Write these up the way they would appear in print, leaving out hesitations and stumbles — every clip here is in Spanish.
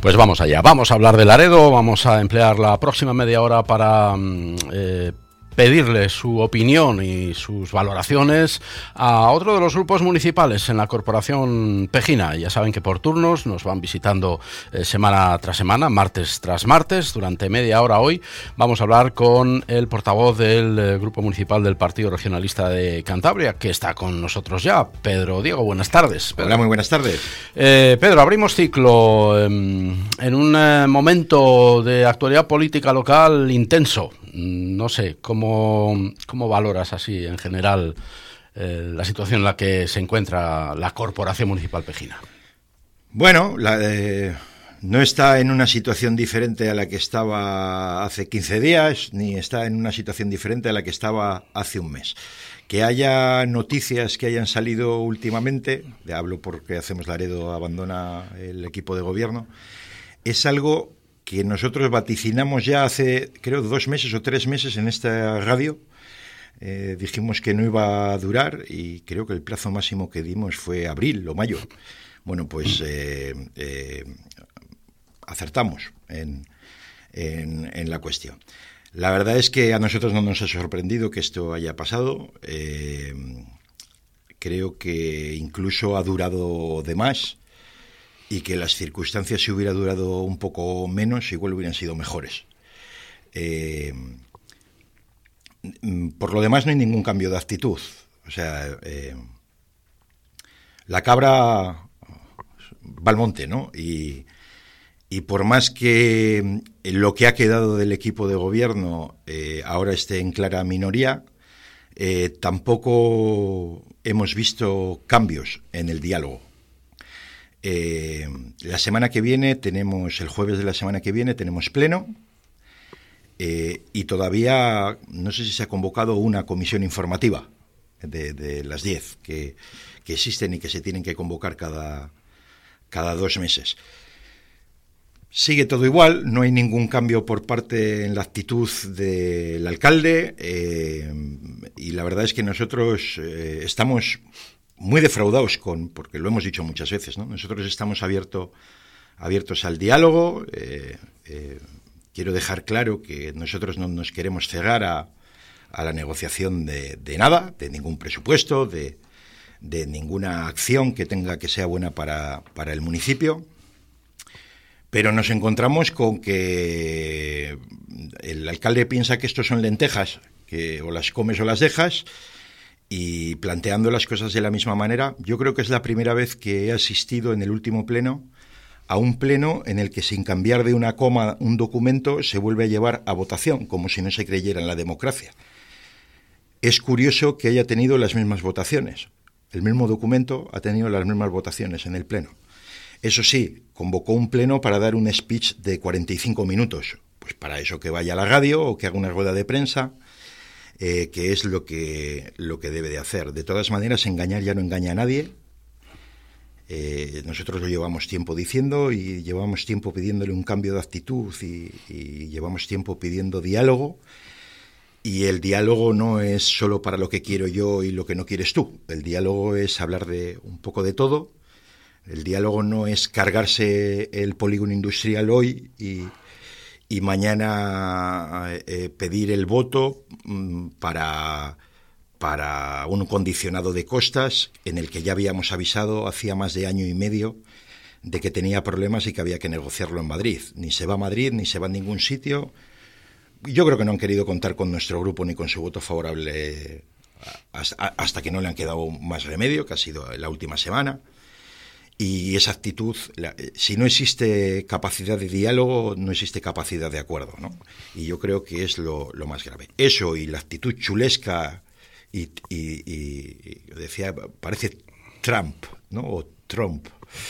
Pues vamos allá, vamos a hablar de Laredo, vamos a emplear la próxima media hora para pedirle su opinión y sus valoraciones a otro de los grupos municipales en la Corporación Pejina. Ya saben que por turnos nos van visitando semana tras semana, martes tras martes. Durante media hora hoy vamos a hablar con el portavoz del Grupo Municipal del Partido Regionalista de Cantabria, que está con nosotros ya, Pedro Diego. Buenas tardes, Pedro. Hola, muy buenas tardes. Pedro, abrimos ciclo en un momento de actualidad política local intenso. No sé, ¿cómo valoras así en general la situación en la que se encuentra la Corporación Municipal Pejina? Bueno, no está en una situación diferente a la que estaba hace 15 días, ni está en una situación diferente a la que estaba hace un mes. Que haya noticias que hayan salido últimamente, hablo porque Hacemos Laredo abandona el equipo de gobierno, es algo que nosotros vaticinamos ya hace, creo, 2 meses o 3 meses en esta radio. Dijimos que no iba a durar y creo que el plazo máximo que dimos fue abril o mayo. Bueno, pues acertamos en la cuestión. La verdad es que a nosotros no nos ha sorprendido que esto haya pasado. Creo que incluso ha durado de más. Y que las circunstancias, si hubiera durado un poco menos, igual hubieran sido mejores. Por lo demás, no hay ningún cambio de actitud. O sea, la cabra va al monte, ¿no? Y por más que lo que ha quedado del equipo de gobierno ahora esté en clara minoría, tampoco hemos visto cambios en el diálogo. La semana que viene el jueves de la semana que viene tenemos pleno y todavía no sé si se ha convocado una comisión informativa de las 10 que existen y que se tienen que convocar cada 2 meses. Sigue todo igual, no hay ningún cambio por parte en la actitud del alcalde y la verdad es que nosotros estamos muy defraudados porque lo hemos dicho muchas veces, ¿no? Nosotros estamos abiertos al diálogo. Quiero dejar claro que nosotros no nos queremos cegar a la negociación de nada, de ningún presupuesto, de ninguna acción que sea buena para el municipio. Pero nos encontramos con que el alcalde piensa que estos son lentejas, que o las comes o las dejas. Y planteando las cosas de la misma manera, yo creo que es la primera vez que he asistido en el último pleno a un pleno en el que sin cambiar de una coma un documento se vuelve a llevar a votación, como si no se creyera en la democracia. Es curioso que haya tenido las mismas votaciones. El mismo documento ha tenido las mismas votaciones en el pleno. Eso sí, convocó un pleno para dar un speech de 45 minutos. Pues para eso que vaya a la radio o que haga una rueda de prensa. Que es lo que debe de hacer. De todas maneras, engañar ya no engaña a nadie. Nosotros lo llevamos tiempo diciendo y llevamos tiempo pidiéndole un cambio de actitud y llevamos tiempo pidiendo diálogo. Y el diálogo no es solo para lo que quiero yo y lo que no quieres tú. El diálogo es hablar de un poco de todo. El diálogo no es cargarse el polígono industrial hoy y mañana pedir el voto para un condicionado de costas en el que ya habíamos avisado hacía más de año y medio de que tenía problemas y que había que negociarlo en Madrid. Ni se va a Madrid, ni se va a ningún sitio. Yo creo que no han querido contar con nuestro grupo ni con su voto favorable hasta que no le han quedado más remedio, que ha sido la última semana. Y esa actitud, si no existe capacidad de diálogo, no existe capacidad de acuerdo, ¿no? Y yo creo que es lo más grave. Eso y la actitud chulesca y decía, parece Trump, ¿no? O Trump,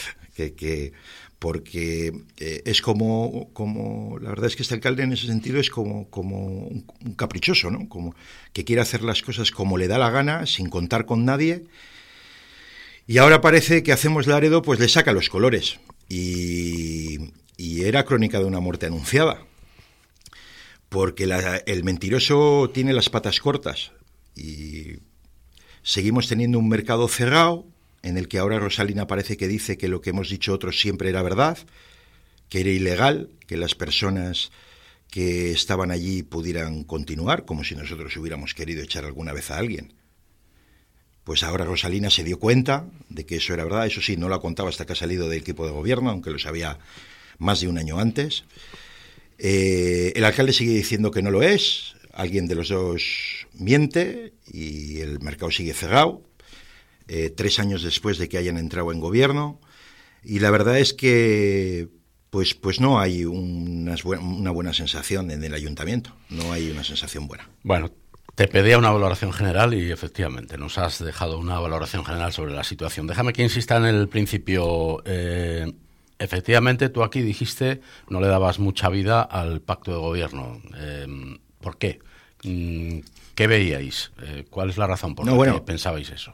porque es como la verdad es que este alcalde en ese sentido es como un caprichoso, ¿no? Como que quiere hacer las cosas como le da la gana, sin contar con nadie. Y ahora parece que Hacemos Laredo pues le saca los colores y era crónica de una muerte anunciada, porque el mentiroso tiene las patas cortas y seguimos teniendo un mercado cerrado en el que ahora Rosalina parece que dice que lo que hemos dicho otros siempre era verdad, que era ilegal que las personas que estaban allí pudieran continuar, como si nosotros hubiéramos querido echar alguna vez a alguien. Pues ahora Rosalina se dio cuenta de que eso era verdad. Eso sí, no lo ha contado hasta que ha salido del equipo de gobierno, aunque lo sabía más de un año antes. El alcalde sigue diciendo que no lo es. Alguien de los dos miente y el mercado sigue cerrado, 3 años después de que hayan entrado en gobierno. Y la verdad es que pues no hay una buena sensación en el ayuntamiento. No hay una sensación buena. Bueno, te pedía una valoración general y efectivamente nos has dejado una valoración general sobre la situación. Déjame que insista en el principio. Efectivamente, tú aquí dijiste no le dabas mucha vida al pacto de gobierno. ¿Por qué? ¿Qué veíais? ¿Cuál es la razón por la que pensabais eso?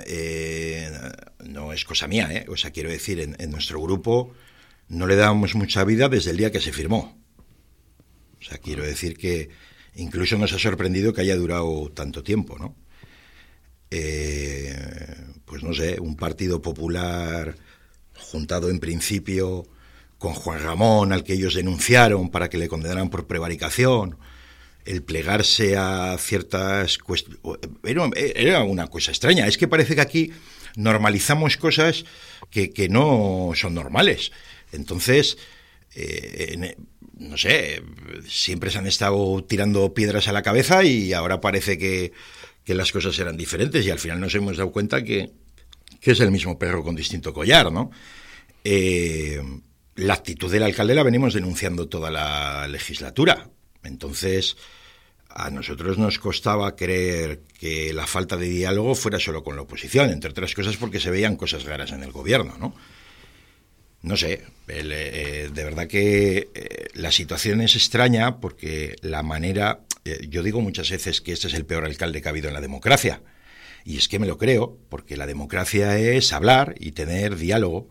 No es cosa mía, ¿eh? O sea, quiero decir, en nuestro grupo no le dábamos mucha vida desde el día que se firmó. O sea, quiero decir que incluso nos ha sorprendido que haya durado tanto tiempo, ¿no? Pues no sé, un Partido Popular juntado en principio con Juan Ramón, al que ellos denunciaron para que le condenaran por prevaricación, el plegarse a ciertas cuestiones. Era una cosa extraña. Es que parece que aquí normalizamos cosas que no son normales. Entonces, no sé, siempre se han estado tirando piedras a la cabeza y ahora parece que las cosas eran diferentes y al final nos hemos dado cuenta que es el mismo perro con distinto collar, ¿no? La actitud del alcalde la venimos denunciando toda la legislatura. Entonces, a nosotros nos costaba creer que la falta de diálogo fuera solo con la oposición, entre otras cosas porque se veían cosas raras en el gobierno, ¿no? No sé, de verdad que la situación es extraña porque la manera... yo digo muchas veces que este es el peor alcalde que ha habido en la democracia. Y es que me lo creo, porque la democracia es hablar y tener diálogo.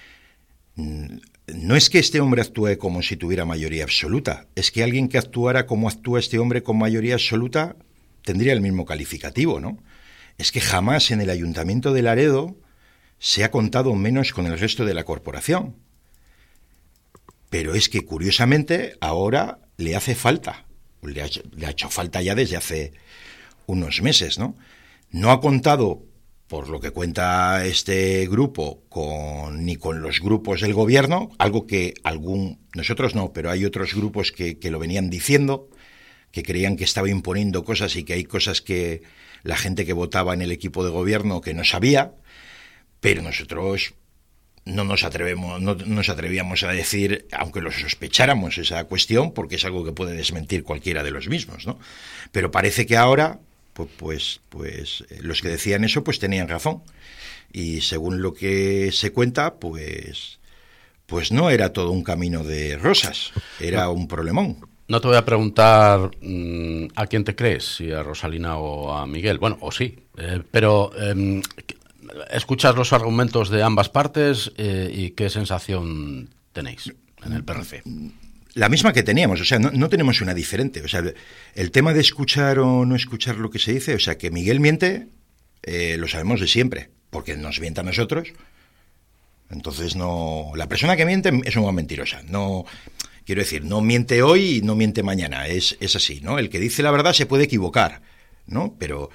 No es que este hombre actúe como si tuviera mayoría absoluta, es que alguien que actuara como actúa este hombre con mayoría absoluta tendría el mismo calificativo, ¿no? Es que jamás en el Ayuntamiento de Laredo se ha contado menos con el resto de la corporación. Pero es que, curiosamente, ahora le hace falta, le ha hecho falta ya desde hace unos meses, ¿no? No ha contado, por lo que cuenta este grupo, ni con los grupos del gobierno, algo que nosotros no, pero hay otros grupos que lo venían diciendo, que creían que estaba imponiendo cosas y que hay cosas que la gente que votaba en el equipo de gobierno que no sabía, pero nosotros no nos atrevíamos a decir, aunque lo sospecháramos, esa cuestión, porque es algo que puede desmentir cualquiera de los mismos, ¿no? Pero parece que ahora pues los que decían eso pues tenían razón y según lo que se cuenta pues no era todo un camino de rosas, era un problemón. No te voy a preguntar a quién te crees, si a Rosalina o a Miguel, bueno, o sí, pero escuchas los argumentos de ambas partes y ¿qué sensación tenéis en el PRC? La misma que teníamos, o sea, no tenemos una diferente. O sea, el tema de escuchar o no escuchar lo que se dice, o sea, que Miguel miente, lo sabemos de siempre, porque nos miente a nosotros. Entonces, no, la persona que miente es una mentirosa. No, quiero decir, no miente hoy y no miente mañana. Es así, ¿no? El que dice la verdad se puede equivocar, ¿no? Pero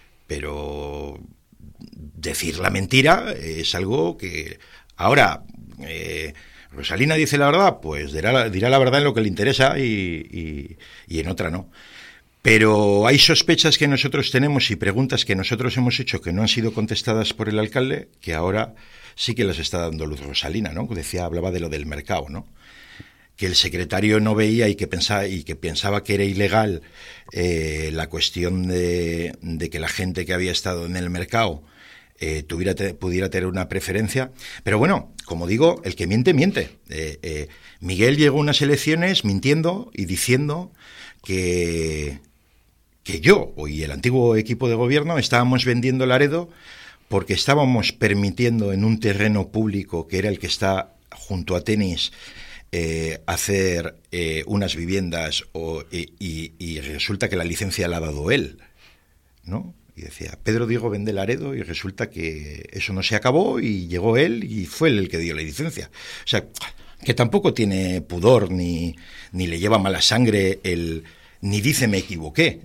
decir la mentira es algo que ahora... Rosalina dice la verdad, pues dirá la verdad en lo que le interesa y en otra no. Pero hay sospechas que nosotros tenemos y preguntas que nosotros hemos hecho que no han sido contestadas por el alcalde, que ahora sí que las está dando luz Rosalina, ¿no? Hablaba de lo del mercado, ¿no? Que el secretario no veía y que pensaba que era ilegal la cuestión de que la gente que había estado en el mercado pudiera tener una preferencia. Pero bueno, como digo, el que miente, miente. Miguel llegó a unas elecciones mintiendo y diciendo que yo y el antiguo equipo de gobierno estábamos vendiendo Laredo porque estábamos permitiendo en un terreno público que era el que está junto a Tenis hacer unas viviendas y resulta que la licencia la ha dado él, ¿no? Y decía, Pedro Diego vende Laredo y resulta que eso no se acabó y llegó él y fue él el que dio la licencia. O sea, que tampoco tiene pudor ni le lleva mala sangre ni dice me equivoqué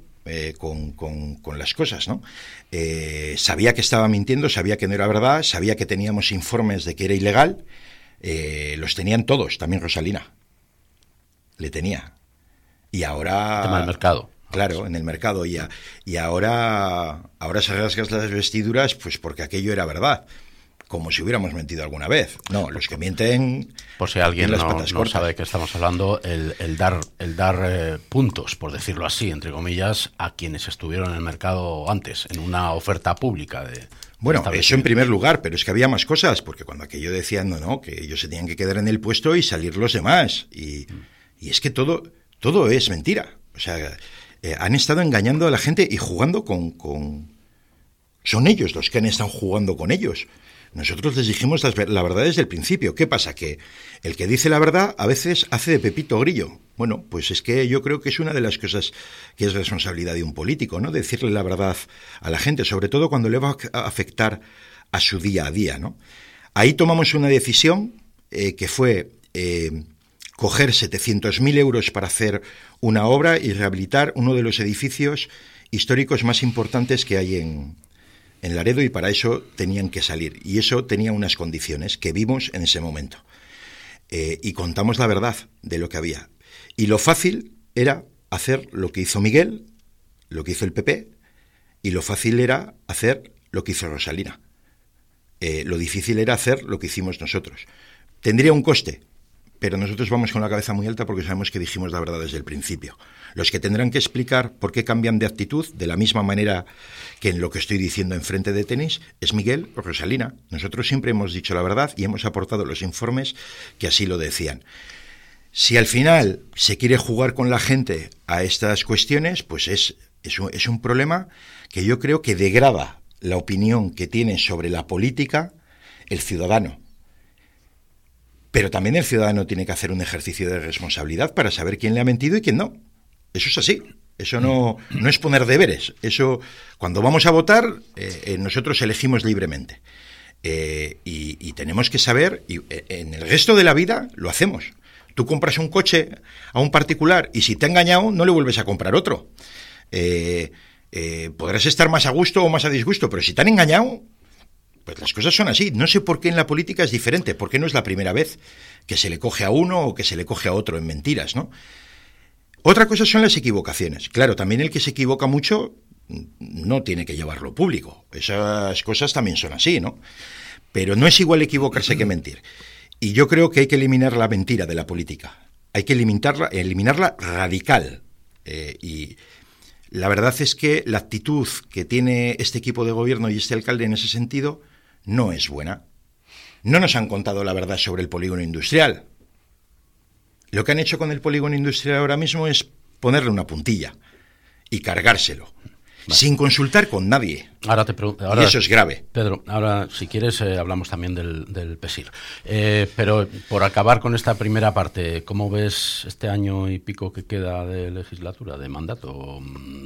con las cosas, ¿no? Sabía que estaba mintiendo, sabía que no era verdad, sabía que teníamos informes de que era ilegal, los tenían todos, también Rosalina le tenía. Y ahora... Tema del mercado. Claro, en el mercado. Y ahora se rasgas las vestiduras pues porque aquello era verdad. Como si hubiéramos mentido alguna vez. No, los que mienten... Por si alguien no sabe de qué estamos hablando, el dar puntos, por decirlo así, entre comillas, a quienes estuvieron en el mercado antes, en una oferta pública de... Bueno, eso en primer lugar, pero es que había más cosas, porque cuando aquello decían, no, que ellos se tenían que quedar en el puesto y salir los demás. Y es que todo es mentira. O sea, han estado engañando a la gente y jugando con... Son ellos los que han estado jugando con ellos. Nosotros les dijimos la verdad desde el principio. ¿Qué pasa? Que el que dice la verdad a veces hace de Pepito Grillo. Bueno, pues es que yo creo que es una de las cosas que es responsabilidad de un político, ¿no? Decirle la verdad a la gente, sobre todo cuando le va a afectar a su día a día, ¿no? Ahí tomamos una decisión que fue coger 700.000 euros para hacer una obra y rehabilitar uno de los edificios históricos más importantes que hay en Laredo, y para eso tenían que salir. Y eso tenía unas condiciones que vimos en ese momento. Y contamos la verdad de lo que había. Y lo fácil era hacer lo que hizo Miguel, lo que hizo el PP, y lo fácil era hacer lo que hizo Rosalina. Lo difícil era hacer lo que hicimos nosotros. Tendría un coste, pero nosotros vamos con la cabeza muy alta porque sabemos que dijimos la verdad desde el principio. Los que tendrán que explicar por qué cambian de actitud, de la misma manera que en lo que estoy diciendo en Frente de Tenis, es Miguel o Rosalina. Nosotros siempre hemos dicho la verdad y hemos aportado los informes que así lo decían. Si al final se quiere jugar con la gente a estas cuestiones, pues es un problema que yo creo que degrada la opinión que tiene sobre la política el ciudadano. Pero también el ciudadano tiene que hacer un ejercicio de responsabilidad para saber quién le ha mentido y quién no. Eso es así. Eso no es poner deberes. Eso, cuando vamos a votar, nosotros elegimos libremente. Y tenemos que saber, y en el resto de la vida lo hacemos. Tú compras un coche a un particular y si te ha engañado, no le vuelves a comprar otro. Podrás estar más a gusto o más a disgusto, pero si te han engañado... Pues las cosas son así. No sé por qué en la política es diferente, por qué no es la primera vez que se le coge a uno o que se le coge a otro en mentiras, ¿no? Otra cosa son las equivocaciones. Claro, también el que se equivoca mucho no tiene que llevarlo público. Esas cosas también son así, ¿no? Pero no es igual equivocarse que mentir. Y yo creo que hay que eliminar la mentira de la política. Hay que eliminarla radical. Y la verdad es que la actitud que tiene este equipo de gobierno y este alcalde en ese sentido no es buena. No nos han contado la verdad sobre el polígono industrial. Lo que han hecho con el polígono industrial ahora mismo es ponerle una puntilla y cargárselo, sin consultar con nadie. Ahora, y eso es grave. Pedro, ahora si quieres hablamos también del PESIR. Pero por acabar con esta primera parte, ¿cómo ves este año y pico que queda de legislatura, de mandato?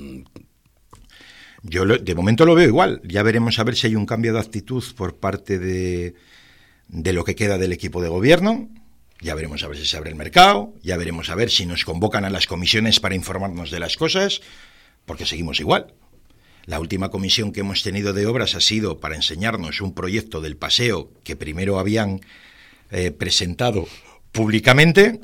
Yo de momento lo veo igual. Ya veremos a ver si hay un cambio de actitud por parte de lo que queda del equipo de gobierno. Ya veremos a ver si se abre el mercado. Ya veremos a ver si nos convocan a las comisiones para informarnos de las cosas, porque seguimos igual. La última comisión que hemos tenido de obras ha sido para enseñarnos un proyecto del paseo que primero habían presentado públicamente,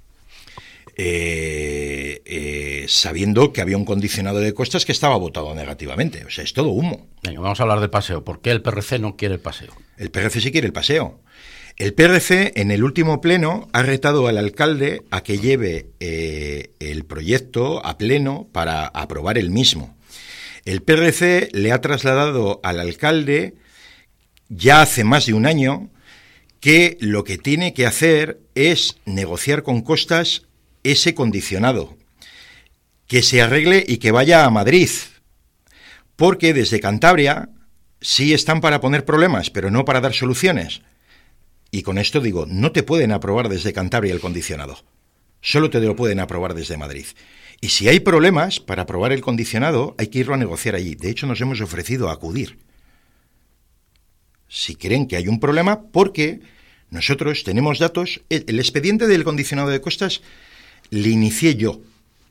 sabiendo que había un condicionado de costas que estaba votado negativamente. O sea, es todo humo. Venga, vamos a hablar del paseo. ¿Por qué el PRC no quiere el paseo? El PRC sí quiere el paseo. El PRC, en el último pleno, ha retado al alcalde a que lleve el proyecto a pleno para aprobar el mismo. El PRC le ha trasladado al alcalde, ya hace más de un año, que lo que tiene que hacer es negociar con Costas ese condicionado, que se arregle y que vaya a Madrid, porque desde Cantabria sí están para poner problemas, pero no para dar soluciones. Y con esto digo, no te pueden aprobar desde Cantabria el condicionado, solo te lo pueden aprobar desde Madrid. Y si hay problemas para aprobar el condicionado, hay que irlo a negociar allí. De hecho, nos hemos ofrecido a acudir. Si creen que hay un problema, porque Nosotros tenemos datos. El expediente del condicionado de costas le inicié yo.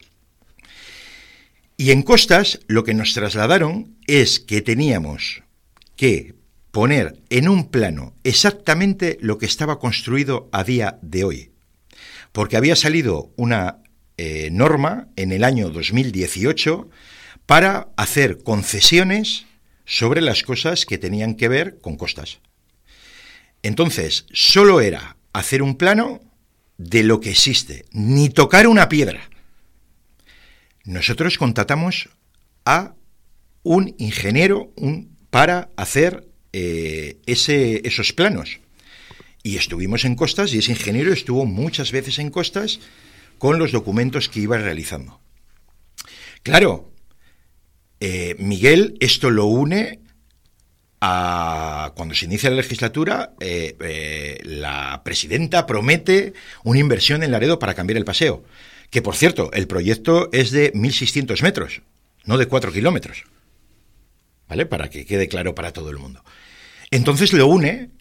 Y en costas lo que nos trasladaron es que teníamos que poner en un plano exactamente lo que estaba construido a día de hoy. Porque había salido una norma en el año 2018 para hacer concesiones sobre las cosas que tenían que ver con costas. Entonces, solo era hacer un plano de lo que existe, ni tocar una piedra. Nosotros contratamos a un ingeniero para hacer esos planos. Y estuvimos en costas y ese ingeniero estuvo muchas veces en costas con los documentos que iba realizando. Claro, Miguel esto lo une a cuando se inicia la legislatura, la presidenta promete una inversión en Laredo para cambiar el paseo. Que, por cierto, el proyecto es de 1.600 metros, no de 4 kilómetros. ¿Vale? Para que quede claro para todo el mundo. Entonces lo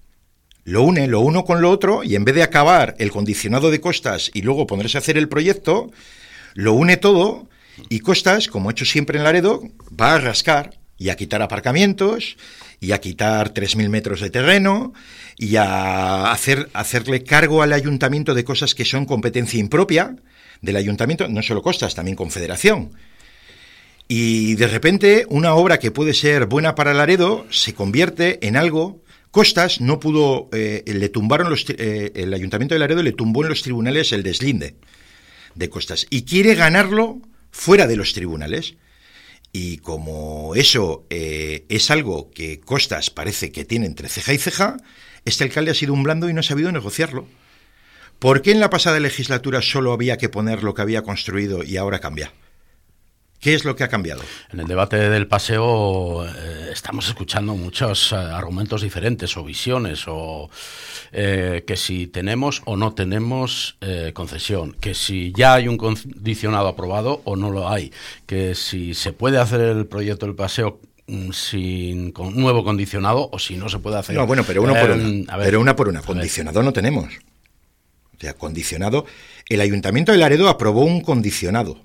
uno con lo otro, y en vez de acabar el condicionado de costas y luego ponerse a hacer el proyecto, lo une todo, y Costas, como ha hecho siempre en Laredo, va a rascar y a quitar aparcamientos, y a quitar 3.000 metros de terreno, y a hacerle cargo al ayuntamiento de cosas que son competencia impropia del ayuntamiento, no solo Costas, también Confederación. Y de repente una obra que puede ser buena para Laredo se convierte en algo. Costas no pudo, el ayuntamiento de Laredo le tumbó en los tribunales el deslinde de Costas y quiere ganarlo fuera de los tribunales. Y como eso es algo que Costas parece que tiene entre ceja y ceja, este alcalde ha sido un blando y no ha sabido negociarlo. ¿Por qué en la pasada legislatura solo había que poner lo que había construido y ahora cambia? ¿Qué es lo que ha cambiado? En el debate del paseo estamos escuchando muchos argumentos diferentes o visiones, o que si tenemos o no tenemos concesión, que si ya hay un condicionado aprobado o no lo hay, que si se puede hacer el proyecto del paseo con nuevo condicionado o si no se puede hacer. No, bueno, pero una por una. Condicionado no tenemos. O sea, condicionado. El Ayuntamiento de Laredo aprobó un condicionado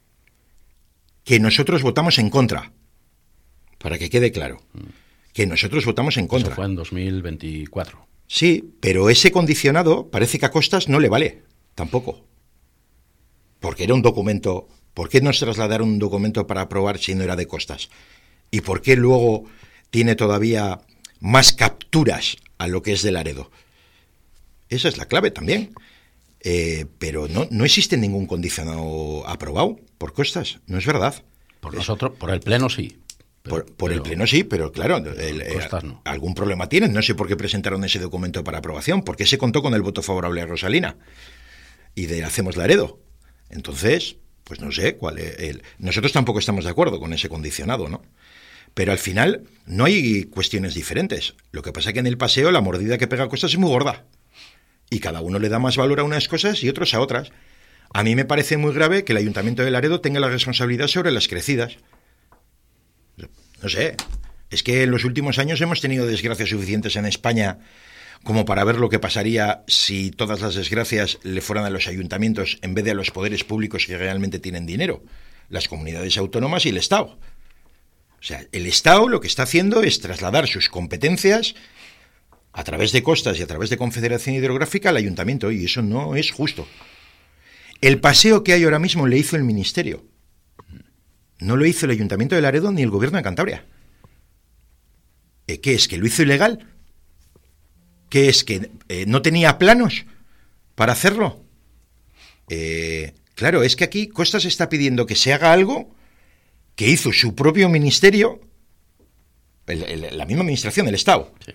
que nosotros votamos en contra, para que quede claro, que nosotros votamos en contra. Eso fue en 2024. Sí, pero ese condicionado parece que a Costas no le vale, tampoco. Porque era un documento. ¿Por qué nos trasladaron un documento para aprobar si no era de Costas? ¿Y por qué luego tiene todavía más capturas a lo que es de Laredo? Esa es la clave también. Pero no existe ningún condicionado aprobado por Costas, no es verdad. Por nosotros, por el Pleno sí. Por el Pleno sí, pero claro, Costas no. Algún problema tienen. No sé por qué presentaron ese documento para aprobación, porque se contó con el voto favorable a Rosalina y de Hacemos Laredo. Entonces, pues no sé cuál es nosotros tampoco estamos de acuerdo con ese condicionado, ¿no? Pero al final no hay cuestiones diferentes. Lo que pasa es que en el paseo la mordida que pega Costas es muy gorda. Y cada uno le da más valor a unas cosas y otros a otras. A mí me parece muy grave que el Ayuntamiento de Laredo tenga la responsabilidad sobre las crecidas. No sé, es que en los últimos años hemos tenido desgracias suficientes en España como para ver lo que pasaría si todas las desgracias le fueran a los ayuntamientos en vez de a los poderes públicos que realmente tienen dinero, las comunidades autónomas y el Estado. O sea, el Estado lo que está haciendo es trasladar sus competencias a través de Costas y a través de Confederación Hidrográfica al ayuntamiento, y eso no es justo. El paseo que hay ahora mismo le hizo el Ministerio. No lo hizo el Ayuntamiento de Laredo ni el Gobierno de Cantabria. ¿Qué es? ¿Que lo hizo ilegal? ¿Qué es? ¿Que no tenía planos para hacerlo? Claro, es que aquí Costas está pidiendo que se haga algo que hizo su propio ministerio, la misma administración del Estado. Sí.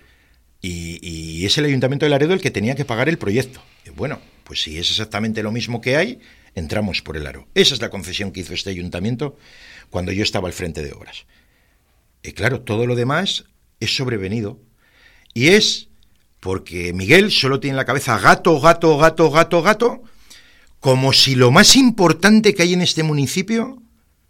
Y es el Ayuntamiento de Laredo el que tenía que pagar el proyecto. Y bueno, pues si es exactamente lo mismo que hay, entramos por el aro. Esa es la concesión que hizo este ayuntamiento cuando yo estaba al frente de obras. Y claro, todo lo demás es sobrevenido. Y es porque Miguel solo tiene en la cabeza gato, gato, gato, gato, gato, como si lo más importante que hay en este municipio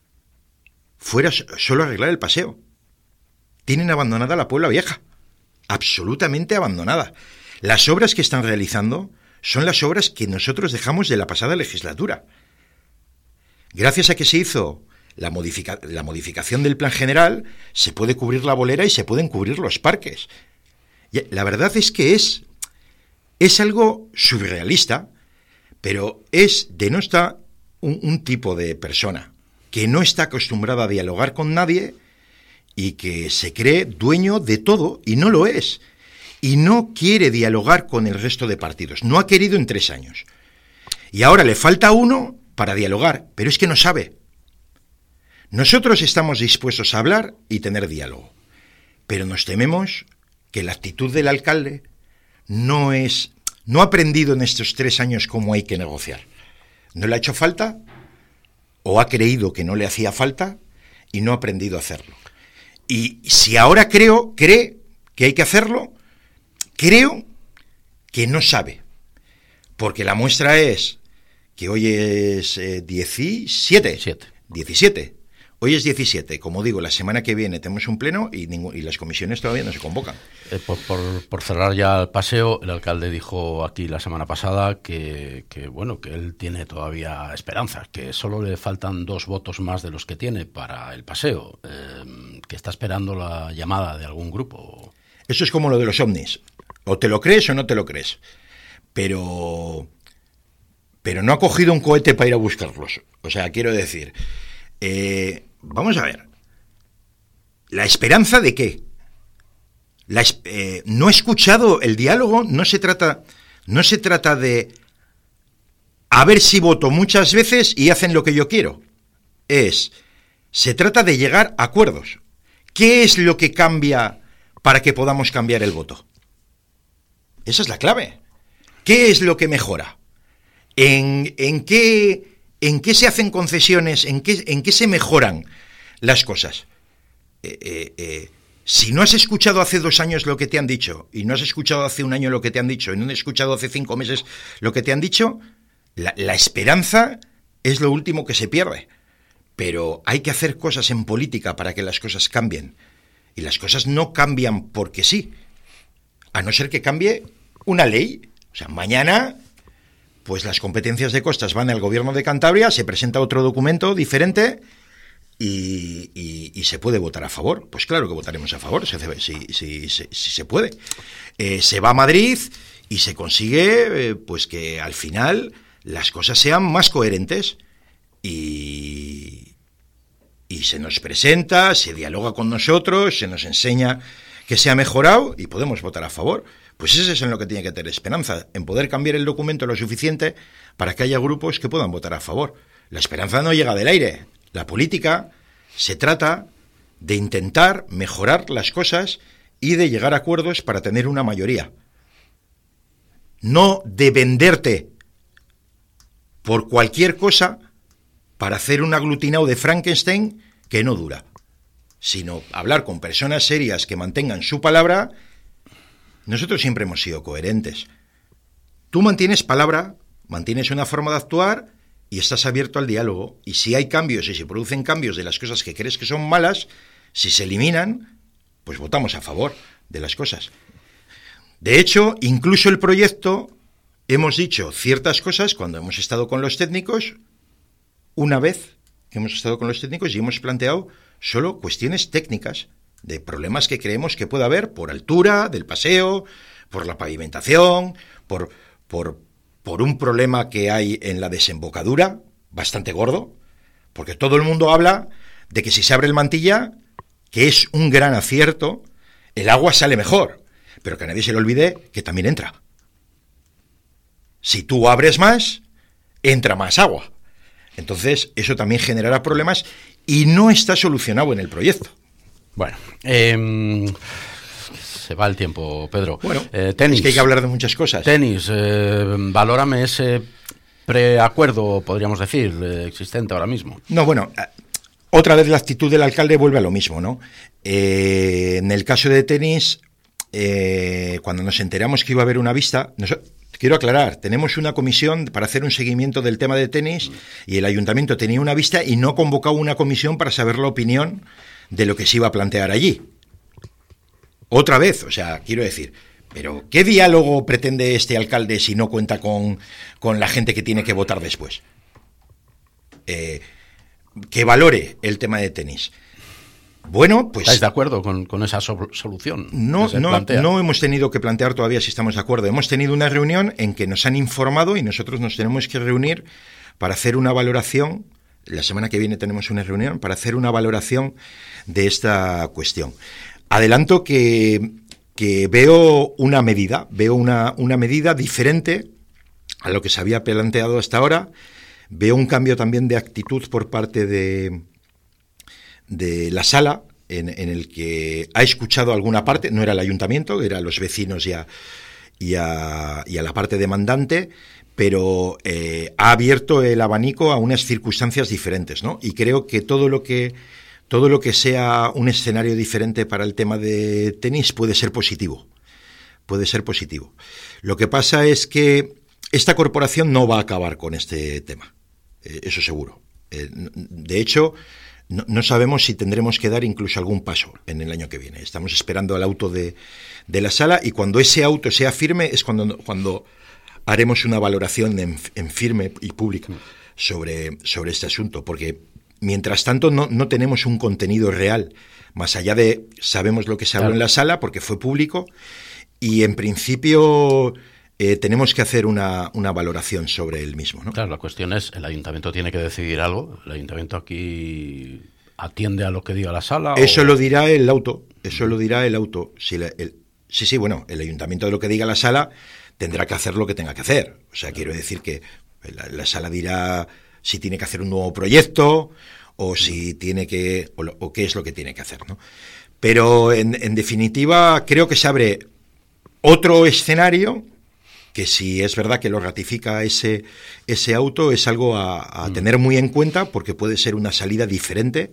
fuera solo arreglar el paseo. Tienen abandonada la Puebla Vieja. Absolutamente abandonada. Las obras que están realizando son las obras que nosotros dejamos de la pasada legislatura. Gracias a que se hizo la modificación del plan general, se puede cubrir la bolera y se pueden cubrir los parques. Y la verdad es que es algo surrealista, pero denota un tipo de persona que no está acostumbrada a dialogar con nadie y que se cree dueño de todo y no lo es. Y no quiere dialogar con el resto de partidos. No ha querido en 3 años. Y ahora le falta uno para dialogar, pero es que no sabe. Nosotros estamos dispuestos a hablar y tener diálogo, pero nos tememos que la actitud del alcalde no ha aprendido en estos 3 años cómo hay que negociar. No le ha hecho falta, o ha creído que no le hacía falta, y no ha aprendido a hacerlo. Y si ahora cree que hay que hacerlo, creo que no sabe. Porque la muestra es que hoy es 17. Hoy es 17. Como digo, la semana que viene tenemos un pleno y las comisiones todavía no se convocan. Por cerrar ya el paseo, el alcalde dijo aquí la semana pasada que él tiene todavía esperanzas, que solo le faltan 2 votos más de los que tiene para el paseo, que está esperando la llamada de algún grupo. Eso es como lo de los ovnis. O te lo crees o no te lo crees. Pero no ha cogido un cohete para ir a buscarlos. O sea, quiero decir, vamos a ver. ¿La esperanza de qué? No he escuchado el diálogo. No se trata de a ver si voto muchas veces y hacen lo que yo quiero. Se trata de llegar a acuerdos. ¿Qué es lo que cambia para que podamos cambiar el voto? Esa es la clave. ¿Qué es lo que mejora? ¿En qué se hacen concesiones? ¿En qué se mejoran las cosas? Si no has escuchado hace 2 años lo que te han dicho, y no has escuchado hace 1 año lo que te han dicho, y no has escuchado hace 5 meses lo que te han dicho, la esperanza es lo último que se pierde. Pero hay que hacer cosas en política para que las cosas cambien. Y las cosas no cambian porque sí. A no ser que cambie una ley. O sea, mañana, pues las competencias de costas van al gobierno de Cantabria, se presenta otro documento diferente y se puede votar a favor. Pues claro que votaremos a favor, si se puede. Se va a Madrid y se consigue pues que al final las cosas sean más coherentes y se nos presenta, se dialoga con nosotros, se nos enseña que se ha mejorado y podemos votar a favor. Pues eso es en lo que tiene que tener esperanza, en poder cambiar el documento lo suficiente para que haya grupos que puedan votar a favor. La esperanza no llega del aire. La política se trata de intentar mejorar las cosas y de llegar a acuerdos para tener una mayoría. No de venderte por cualquier cosa para hacer un aglutinado de Frankenstein que no dura, sino hablar con personas serias que mantengan su palabra. Nosotros siempre hemos sido coherentes. Tú mantienes palabra, mantienes una forma de actuar y estás abierto al diálogo. Y si hay cambios y se producen cambios de las cosas que crees que son malas, si se eliminan, pues votamos a favor de las cosas. De hecho, incluso el proyecto, hemos dicho ciertas cosas cuando hemos estado con los técnicos, una vez que hemos estado con los técnicos y hemos planteado solo cuestiones técnicas de problemas que creemos que puede haber por altura del paseo, por la pavimentación, por un problema que hay en la desembocadura, bastante gordo, porque todo el mundo habla de que si se abre el Mantilla, que es un gran acierto, el agua sale mejor, pero que a nadie se le olvide que también entra. Si tú abres más, entra más agua. Entonces, eso también generará problemas y no está solucionado en el proyecto. Bueno, se va el tiempo, Pedro. Bueno, tenis. Es que hay que hablar de muchas cosas. Tenis, valórame ese preacuerdo, podríamos decir, existente ahora mismo. No, bueno, otra vez la actitud del alcalde vuelve a lo mismo, ¿no? En el caso de tenis, cuando nos enteramos que iba a haber una vista... Quiero aclarar, tenemos una comisión para hacer un seguimiento del tema de tenis y el ayuntamiento tenía una vista y no convocó una comisión para saber la opinión de lo que se iba a plantear allí. Otra vez, o sea, quiero decir, Pero ¿qué diálogo pretende este alcalde si no cuenta con la gente que tiene que votar después? Que valore el tema de tenis. Bueno, pues... ¿Estáis de acuerdo con esa solución? No hemos tenido que plantear todavía si estamos de acuerdo. Hemos tenido una reunión en que nos han informado y nosotros nos tenemos que reunir para hacer una valoración. La semana que viene tenemos una reunión para hacer una valoración de esta cuestión. Adelanto que veo una medida diferente a lo que se había planteado hasta ahora. Veo un cambio también de actitud por parte de la sala, en el que ha escuchado alguna parte, no era el ayuntamiento, era los vecinos y a la parte demandante, pero ha abierto el abanico a unas circunstancias diferentes, ¿no? Y creo que todo lo que sea un escenario diferente para el tema de tenis puede ser positivo. Lo que pasa es que esta corporación no va a acabar con este tema, eso seguro. De hecho, no sabemos si tendremos que dar incluso algún paso en el año que viene. Estamos esperando al auto de la sala y cuando ese auto sea firme es cuando haremos una valoración en firme y pública sobre este asunto, porque mientras tanto no tenemos un contenido real, más allá de sabemos lo que se habló en la sala porque fue público y en principio tenemos que hacer una valoración sobre el mismo, ¿no? Claro, la cuestión es, el ayuntamiento tiene que decidir algo. El ayuntamiento aquí atiende a lo que diga la sala. Eso lo dirá el auto. Sí, bueno, el ayuntamiento de lo que diga la sala tendrá que hacer lo que tenga que hacer. O sea, quiero decir que la sala dirá si tiene que hacer un nuevo proyecto o si tiene que o qué es lo que tiene que hacer, ¿no? Pero en definitiva creo que se abre otro escenario que si es verdad que lo ratifica ese auto, es algo a tener muy en cuenta, porque puede ser una salida diferente,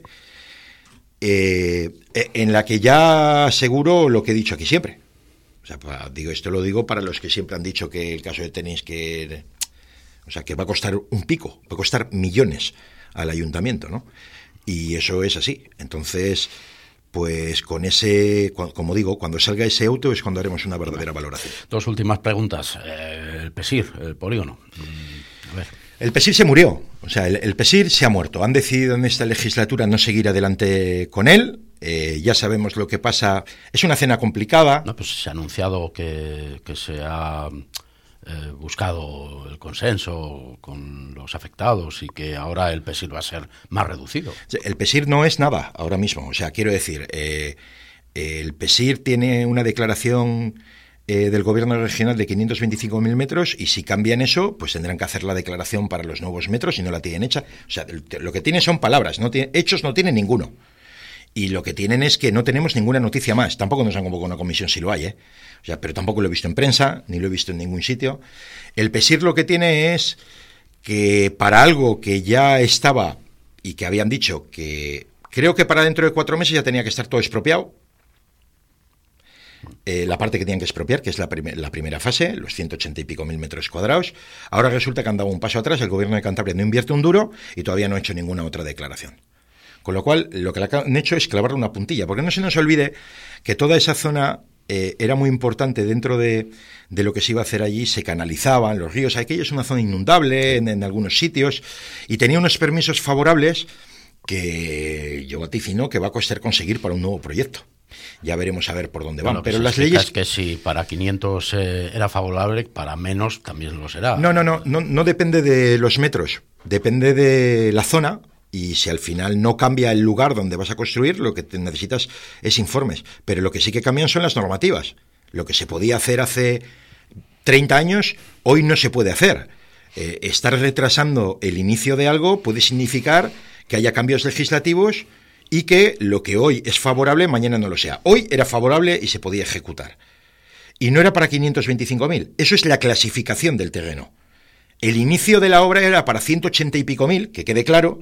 en la que ya aseguro lo que he dicho aquí siempre. O sea, esto lo digo para los que siempre han dicho que el caso de tenis, que va a costar un pico, va a costar millones al ayuntamiento, ¿no? Y eso es así. Entonces, pues como digo, cuando salga ese auto es cuando haremos una verdadera valoración. Dos últimas preguntas. El PESIR, el polígono. A ver. El PESIR se murió, o sea, el PESIR se ha muerto. Han decidido en esta legislatura no seguir adelante con él. Ya sabemos lo que pasa. Es una cena complicada. No, pues se ha anunciado que se ha buscado el consenso con los afectados y que ahora el PESIR va a ser más reducido. El PESIR no es nada ahora mismo. O sea, quiero decir, el PESIR tiene una declaración del gobierno regional de 525.000 metros y si cambian eso, pues tendrán que hacer la declaración para los nuevos metros y no la tienen hecha. O sea, lo que tienen son palabras, hechos no tienen ninguno. Y lo que tienen es que no tenemos ninguna noticia más. Tampoco nos han convocado una comisión si lo hay, O sea, pero tampoco lo he visto en prensa, ni lo he visto en ningún sitio. El PESIR lo que tiene es que para algo que ya estaba y que habían dicho que creo que para dentro de 4 meses ya tenía que estar todo expropiado, la parte que tienen que expropiar, que es la primera fase, los 180 y pico mil metros cuadrados, ahora resulta que han dado un paso atrás, el gobierno de Cantabria no invierte un duro y todavía no ha hecho ninguna otra declaración. Con lo cual, lo que le han hecho es clavarle una puntilla, porque no se nos olvide que toda esa zona era muy importante dentro de lo que se iba a hacer allí, se canalizaban los ríos, aquello es una zona inundable en algunos sitios, y tenía unos permisos favorables que yo vaticino que va a costar conseguir para un nuevo proyecto. Ya veremos a ver por dónde van. Pero las leyes... Es que si para 500 era favorable, para menos también lo será. No depende de los metros, depende de la zona. Y si al final no cambia el lugar donde vas a construir, lo que necesitas es informes. Pero lo que sí que cambian son las normativas. Lo que se podía hacer hace 30 años, hoy no se puede hacer. Estar retrasando el inicio de algo puede significar que haya cambios legislativos y que lo que hoy es favorable, mañana no lo sea. Hoy era favorable y se podía ejecutar. Y no era para 525.000. Eso es la clasificación del terreno. El inicio de la obra era para 180 y pico mil, que quede claro,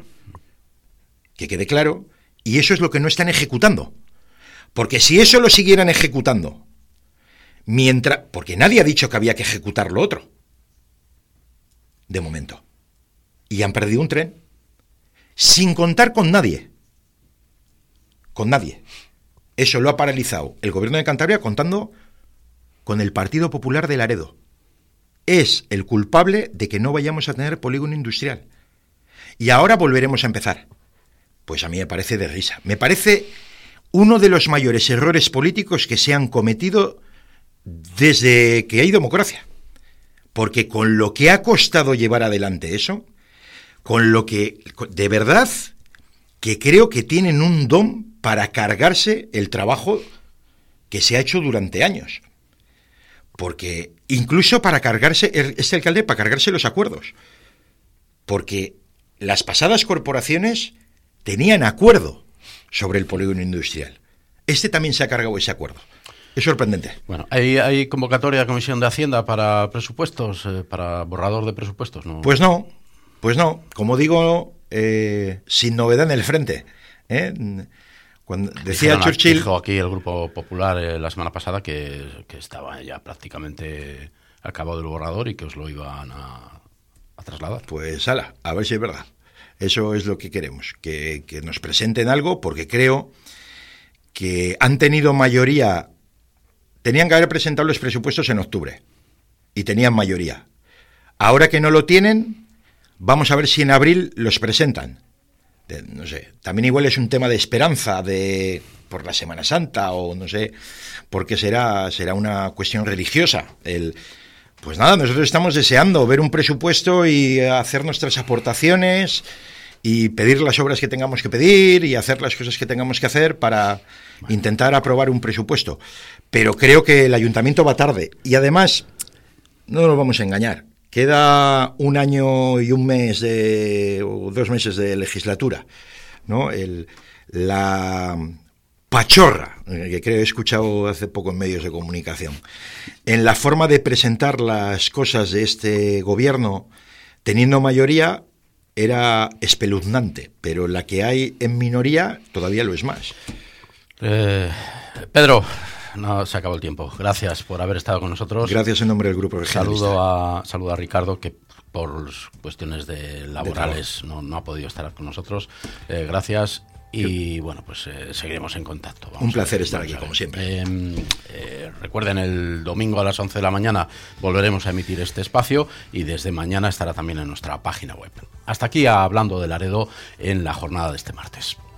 y eso es lo que no están ejecutando. Porque si eso lo siguieran ejecutando, porque nadie ha dicho que había que ejecutar lo otro, de momento. Y han perdido un tren, sin contar con nadie. Con nadie. Eso lo ha paralizado el gobierno de Cantabria contando con el Partido Popular de Laredo. Es el culpable de que no vayamos a tener polígono industrial. Y ahora volveremos a empezar. Pues a mí me parece de risa. Me parece uno de los mayores errores políticos que se han cometido desde que hay democracia. Porque con lo que ha costado llevar adelante eso, con lo que, de verdad, que creo que tienen un don para cargarse el trabajo que se ha hecho durante años. Porque incluso para cargarse, este alcalde, para cargarse los acuerdos. Porque las pasadas corporaciones tenían acuerdo sobre el polígono industrial. Este también se ha cargado ese acuerdo. Es sorprendente. Bueno, ¿hay convocatoria de Comisión de Hacienda para presupuestos, para borrador de presupuestos? ¿No? Pues no. Como digo, sin novedad en el frente. Cuando decía Churchill... Dijo aquí el Grupo Popular la semana pasada que estaba ya prácticamente acabado el borrador y que os lo iban a trasladar. Pues a ver si es verdad. Eso es lo que queremos, que nos presenten algo, porque creo que han tenido mayoría. Tenían que haber presentado los presupuestos en octubre y tenían mayoría. Ahora que no lo tienen, vamos a ver si en abril los presentan. No sé, también igual es un tema de esperanza por la Semana Santa o no sé, porque será una cuestión religiosa. Pues nada, nosotros estamos deseando ver un presupuesto y hacer nuestras aportaciones y pedir las obras que tengamos que pedir y hacer las cosas que tengamos que hacer para intentar aprobar un presupuesto. Pero creo que el ayuntamiento va tarde. Y además, no nos vamos a engañar, queda un año y un mes o 2 meses de legislatura, ¿no? La pachorra, que creo he escuchado hace poco en medios de comunicación, en la forma de presentar las cosas de este gobierno, teniendo mayoría, era espeluznante, pero la que hay en minoría todavía lo es más. Pedro, no se acabó el tiempo. Gracias por haber estado con nosotros. Gracias en nombre del Grupo Regionalista. Saludo a Ricardo, que por cuestiones laborales no ha podido estar con nosotros. Gracias. Y bueno, pues seguiremos en contacto. Un placer estar aquí, como siempre. Recuerden, el domingo a las 11 de la mañana volveremos a emitir este espacio y desde mañana estará también en nuestra página web. Hasta aquí Hablando de Laredo en la jornada de este martes.